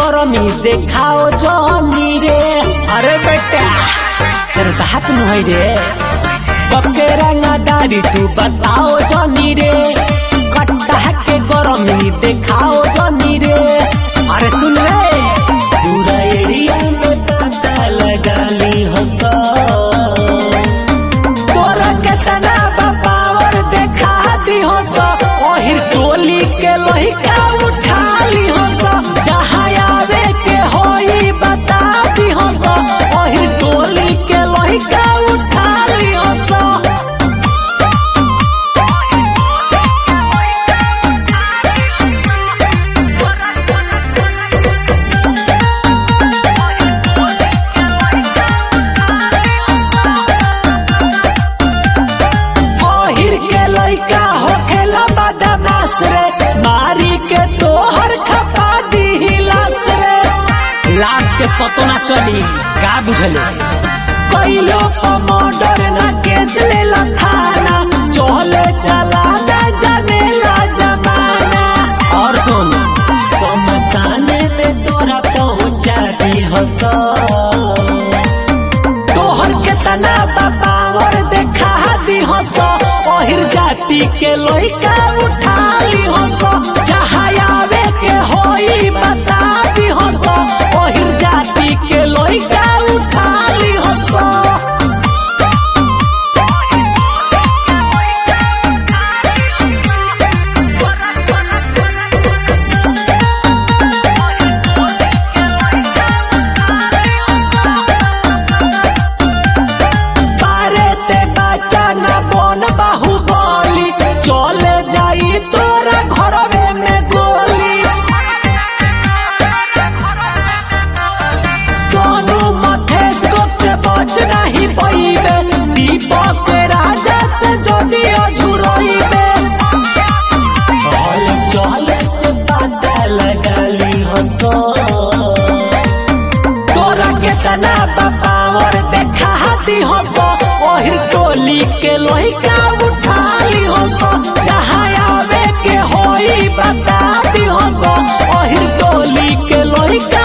गरमी देखाओ जनी रे। अरे बेटा तेरे बाप नु है रे, बके रंगदारी तू बताओ जनी रे। कट्टा के गरमी देखाओ जनी रे। अरे सुन रे पूरा एरिया में पता लगा ली हंस, तोरा केतना पावर देखा दी हंस। ओहिर टोली के लहिका उठा ली हंस, जहाँ आवे के होई बता दी हंस। ओहिर टोली के लहिका उठा ली हंस। ओहिर के लइका होखेला बदमाश रे, मारी के तोहर खपा दी लाश रे। लाश के पतो ना चली का बुझले, कोइलो मर्डर ना केस लेला थाना। चले चला ना जानेला जमाना। और सुन शमशाने में तोरा पहुंचा दी हंस, तोहर केतना पावर देखा दी हंस। ओहिर जाति के लइका उठा ली हंस, जहाँ आवे के होई बता दी हंस। ओहिर जाति के लइका उठा ली हंस। बाहुबली चले जाई तोरा घरवे में गोली। सोनू मथेस गोप से बच नहीं पईबे, दीपक राजा से जदी अझुरइबे। चले से पता लगा ली हंस, तोरा केतना पावर देखा दी हंस। ओहिर टोली के लइका उठा ली हंस, जहाँ आवे के होई बता दी हंस। ओहिर टोली के लइका